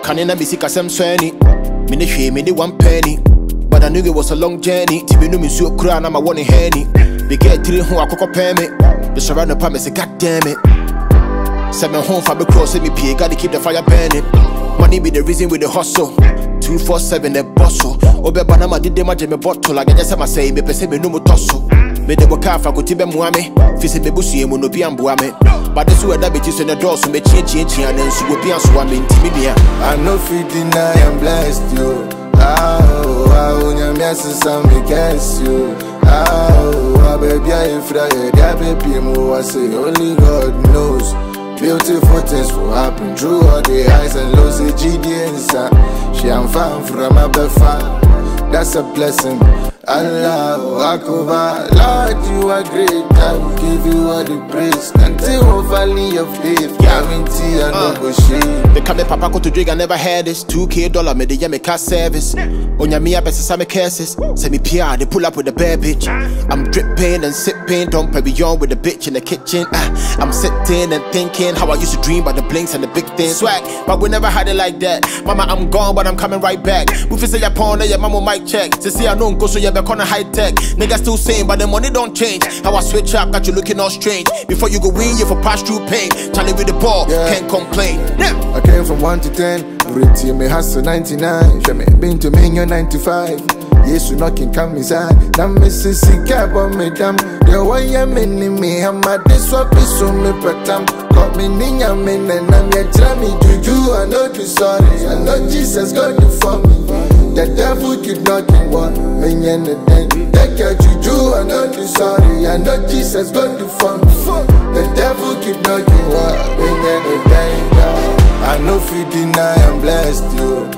Canina Bissika Sam Swanny. Mini me the 1 penny. But I knew it was a long journey. Tibinu me so crown, I'm a one in Henny. They get 3 who I could pay me. The surround the pump say, God damn it. 7 home for the cross, me pay, gotta keep the fire burning. Money be the reason with the hustle. 247 the bustle. Obe banama did them a bottle. Like I just say, me pese me no more tussle. Me de go car for go tibe muame. Fisi me busi emu no bian buame. But this way that bitches in the door, so me change and then so go bian swami intimidate. I know fit deny I'm blessed you. Oh, nyamia sisa me guess you. Oh, baby I fry it, baby mo I say only God knows. Beautiful things will happen through all the highs and lows. The GD inside, she am fine from a fan. That's a blessing. Allah Akbar, Lord, you are great. I will give you all the praise until we valley of faith. Guarantee I no go shame. They come papa go to drink, I never had this. $2K me the me car service. On your mia best some cases. Send me PR, they pull up with a bad bitch. I'm dripping and sipping, don't pay beyond with the bitch in the kitchen. I'm sitting and thinking how I used to dream about the blinks and the big things. Swag, but we never had it like that. Mama, I'm gone, but I'm coming right back. We say your pawn, your mama mic check. To see I don't go so you back on a high tech. Niggas still saying, but the money don't change. How I switch up, got you looking all strange. Before you go win, you for pass through pain. Charlie with the ball, can't complain. I came from 1 to 10. Pretty me hustle 99. She me been to me 95. Yes, you knocking come inside. Now me see cab on me damn. The way I'm in me, I'm at this swap is so me patam. Got me ninya men and I'm ya trammy juju. I know you sorry. I know Jesus got you for me. The devil keep knocking one. Me and the day. Take your juju. I know you sorry. I know Jesus got you for me. The devil keep knocking one. Me and the day. I know if you deny I'm blessed you.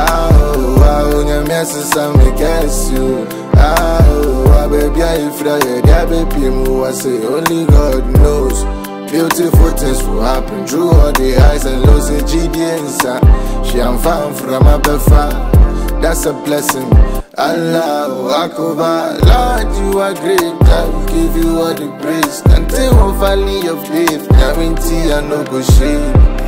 Oh, nyamia sisa me guess you. Oh, baby I fry it, baby mo I say only God knows. Beautiful things will happen through all the highs and lows. The GD inside, she am fine from a fan. That's a blessing. Allah Akbar, Lord you are great. I will give you all the praise until we valley of faith. Guarantee I no go shame.